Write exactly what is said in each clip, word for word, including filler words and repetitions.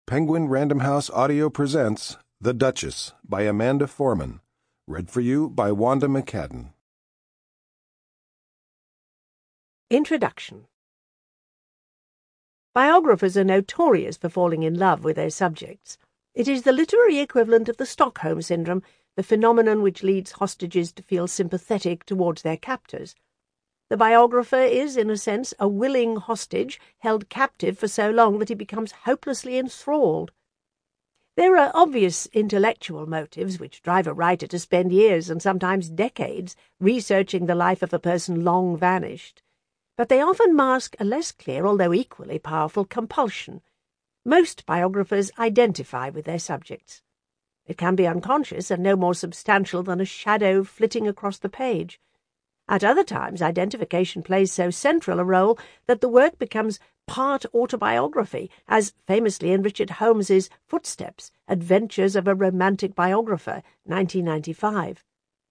Penguin Random House Audio presents The Duchess by Amanda Foreman. Read for you by Wanda McCadden. Introduction. Biographers are notorious for falling in love with their subjects. It is the literary equivalent of the Stockholm Syndrome, the phenomenon which leads hostages to feel sympathetic towards their captors. The biographer is, in a sense, a willing hostage, held captive for so long that he becomes hopelessly enthralled. There are obvious intellectual motives which drive a writer to spend years and sometimes decades researching the life of a person long vanished, but they often mask a less clear, although equally powerful, compulsion. Most biographers identify with their subjects. It can be unconscious and no more substantial than a shadow flitting across the page. At other times, identification plays so central a role that the work becomes part autobiography, as famously in Richard Holmes's Footsteps, Adventures of a Romantic Biographer, nineteen ninety-five.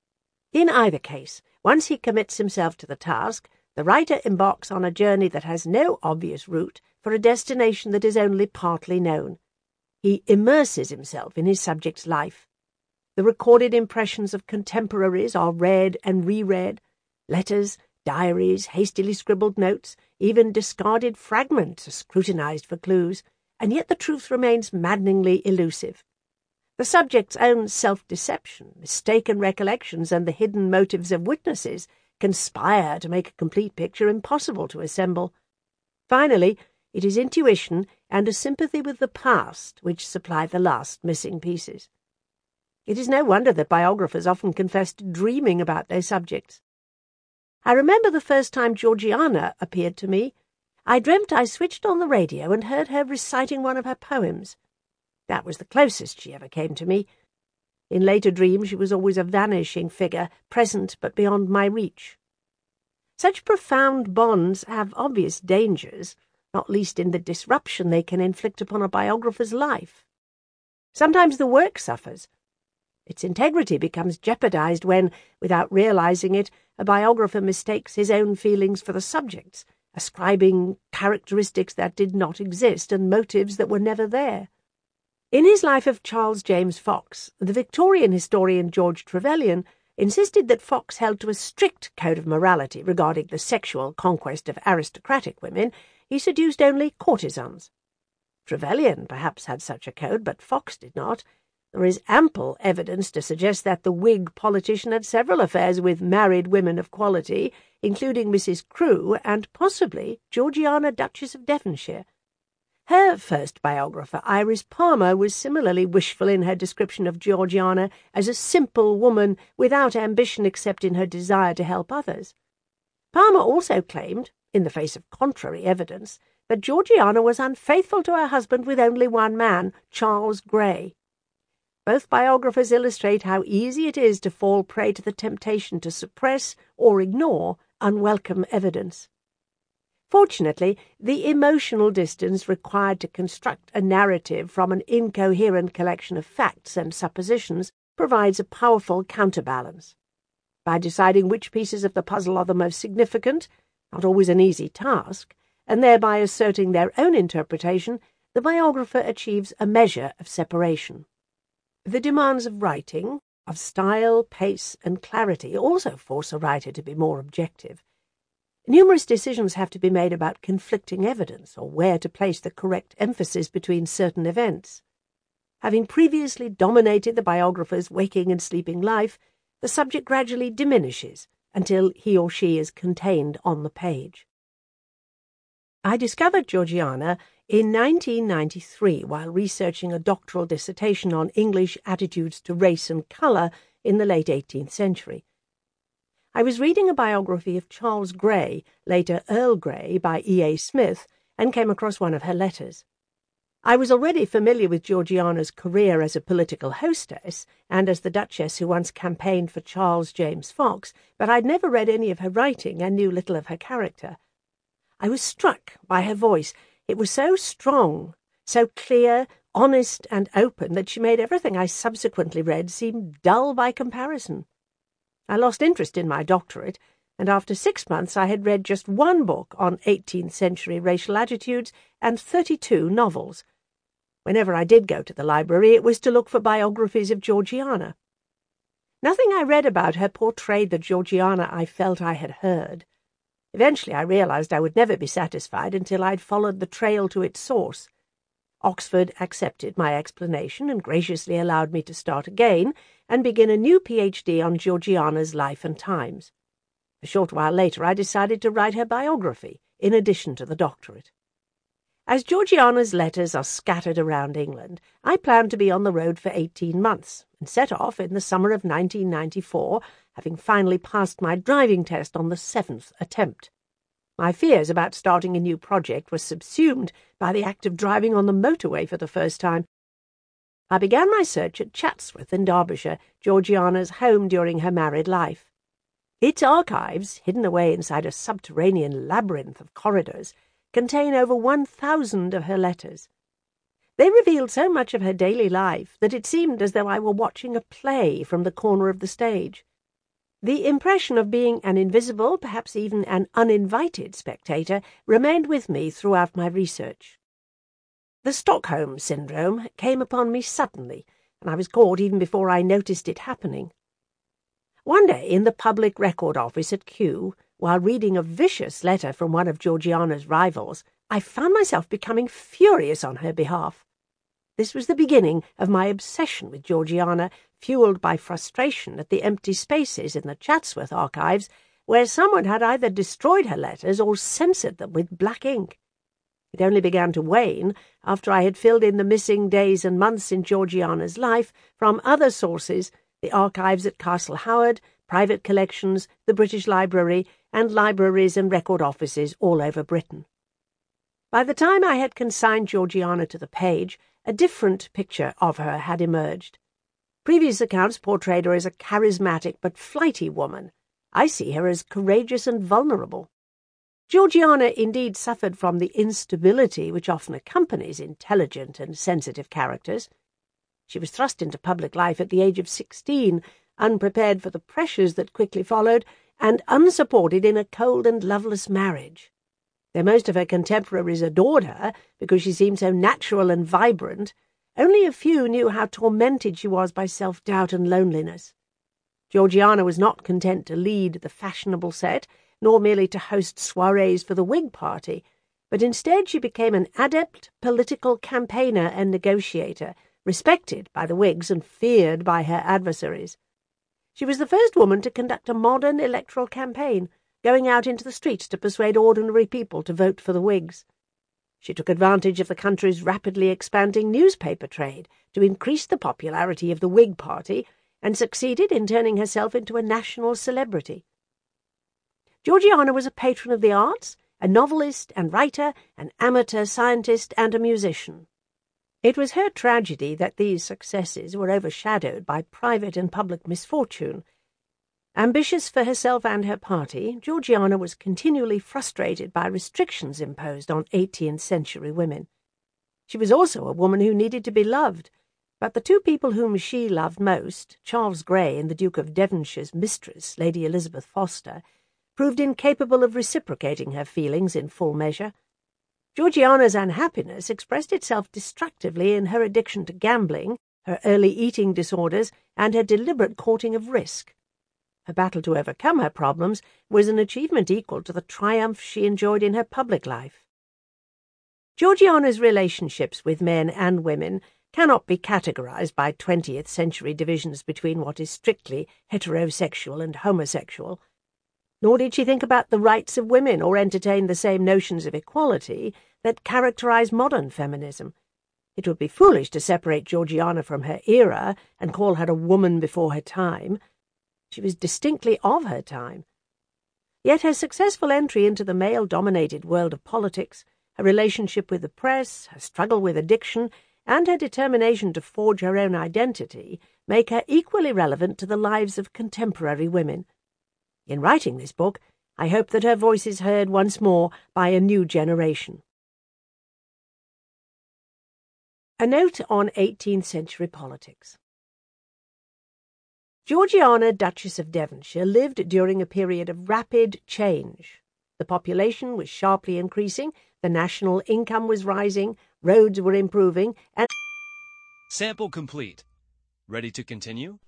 In either case, once he commits himself to the task, the writer embarks on a journey that has no obvious route for a destination that is only partly known. He immerses himself in his subject's life. The recorded impressions of contemporaries are read and reread. Letters, diaries, hastily scribbled notes, even discarded fragments are scrutinized for clues, and yet the truth remains maddeningly elusive. The subject's own self-deception, mistaken recollections, and the hidden motives of witnesses conspire to make a complete picture impossible to assemble. Finally, it is intuition and a sympathy with the past which supply the last missing pieces. It is no wonder that biographers often confess to dreaming about their subjects. I remember the first time Georgiana appeared to me. I dreamt I switched on the radio and heard her reciting one of her poems. That was the closest she ever came to me. In later dreams she was always a vanishing figure, present but beyond my reach. Such profound bonds have obvious dangers, not least in the disruption they can inflict upon a biographer's life. Sometimes the work suffers. Its integrity becomes jeopardized when, without realizing it, a biographer mistakes his own feelings for the subject's, ascribing characteristics that did not exist and motives that were never there. In his life of Charles James Fox, the Victorian historian George Trevelyan insisted that Fox held to a strict code of morality regarding the sexual conquest of aristocratic women. He seduced only courtesans. Trevelyan perhaps had such a code, but Fox did not. There is ample evidence to suggest that the Whig politician had several affairs with married women of quality, including Missus Crewe and possibly Georgiana, Duchess of Devonshire. Her first biographer, Iris Palmer, was similarly wishful in her description of Georgiana as a simple woman without ambition except in her desire to help others. Palmer also claimed, in the face of contrary evidence, that Georgiana was unfaithful to her husband with only one man, Charles Grey. Both biographers illustrate how easy it is to fall prey to the temptation to suppress or ignore unwelcome evidence. Fortunately, the emotional distance required to construct a narrative from an incoherent collection of facts and suppositions provides a powerful counterbalance. By deciding which pieces of the puzzle are the most significant, not always an easy task, and thereby asserting their own interpretation, the biographer achieves a measure of separation. The demands of writing, of style, pace, and clarity also force a writer to be more objective. Numerous decisions have to be made about conflicting evidence or where to place the correct emphasis between certain events. Having previously dominated the biographer's waking and sleeping life, the subject gradually diminishes until he or she is contained on the page. I discovered Georgiana in nineteen ninety-three while researching a doctoral dissertation on English attitudes to race and colour in the late eighteenth century. I was reading a biography of Charles Grey, later Earl Grey, by E. A. Smith, and came across one of her letters. I was already familiar with Georgiana's career as a political hostess and as the Duchess who once campaigned for Charles James Fox, but I'd never read any of her writing and knew little of her character. I was struck by her voice. It was so strong, so clear, honest, and open that she made everything I subsequently read seem dull by comparison. I lost interest in my doctorate, and after six months I had read just one book on eighteenth century racial attitudes and thirty-two novels. Whenever I did go to the library, it was to look for biographies of Georgiana. Nothing I read about her portrayed the Georgiana I felt I had heard. Eventually I realized I would never be satisfied until I'd followed the trail to its source. Oxford accepted my explanation and graciously allowed me to start again and begin a new PhD on Georgiana's life and times. A short while later I decided to write her biography, in addition to the doctorate. As Georgiana's letters are scattered around England, I planned to be on the road for eighteen months, and set off in the summer of nineteen ninety-four, having finally passed my driving test on the seventh attempt. My fears about starting a new project were subsumed by the act of driving on the motorway for the first time. I began my search at Chatsworth in Derbyshire, Georgiana's home during her married life. Its archives, hidden away inside a subterranean labyrinth of corridors, contain over one thousand of her letters. They revealed so much of her daily life that it seemed as though I were watching a play from the corner of the stage. The impression of being an invisible, perhaps even an uninvited spectator remained with me throughout my research. The Stockholm Syndrome came upon me suddenly, and I was caught even before I noticed it happening. One day, in the Public Record Office at Kew, while reading a vicious letter from one of Georgiana's rivals, I found myself becoming furious on her behalf. This was the beginning of my obsession with Georgiana, fueled by frustration at the empty spaces in the Chatsworth archives, where someone had either destroyed her letters or censored them with black ink. It only began to wane after I had filled in the missing days and months in Georgiana's life from other sources, the archives at Castle Howard, private collections, the British Library, and libraries and record offices all over Britain. By the time I had consigned Georgiana to the page, a different picture of her had emerged. Previous accounts portrayed her as a charismatic but flighty woman. I see her as courageous and vulnerable. Georgiana indeed suffered from the instability which often accompanies intelligent and sensitive characters. She was thrust into public life at the age of sixteen, unprepared for the pressures that quickly followed, and unsupported in a cold and loveless marriage. Though most of her contemporaries adored her because she seemed so natural and vibrant, only a few knew how tormented she was by self-doubt and loneliness. Georgiana was not content to lead the fashionable set, nor merely to host soirees for the Whig party, but instead she became an adept political campaigner and negotiator, respected by the Whigs and feared by her adversaries. She was the first woman to conduct a modern electoral campaign, going out into the streets to persuade ordinary people to vote for the Whigs. She took advantage of the country's rapidly expanding newspaper trade to increase the popularity of the Whig party and succeeded in turning herself into a national celebrity. Georgiana was a patron of the arts, a novelist and writer, an amateur scientist and a musician. It was her tragedy that these successes were overshadowed by private and public misfortune. Ambitious for herself and her party, Georgiana was continually frustrated by restrictions imposed on eighteenth century women. She was also a woman who needed to be loved, but the two people whom she loved most, Charles Grey and the Duke of Devonshire's mistress, Lady Elizabeth Foster, proved incapable of reciprocating her feelings in full measure. Georgiana's unhappiness expressed itself destructively in her addiction to gambling, her early eating disorders, and her deliberate courting of risk. Her battle to overcome her problems was an achievement equal to the triumph she enjoyed in her public life. Georgiana's relationships with men and women cannot be categorized by twentieth century divisions between what is strictly heterosexual and homosexual. Nor did she think about the rights of women or entertain the same notions of equality that characterize modern feminism. It would be foolish to separate Georgiana from her era and call her a woman before her time. She was distinctly of her time. Yet her successful entry into the male-dominated world of politics, her relationship with the press, her struggle with addiction, and her determination to forge her own identity make her equally relevant to the lives of contemporary women. In writing this book, I hope that her voice is heard once more by a new generation. A note on eighteenth century politics. Georgiana, Duchess of Devonshire, lived during a period of rapid change. The population was sharply increasing, the national income was rising, roads were improving, and... Sample complete. Ready to continue?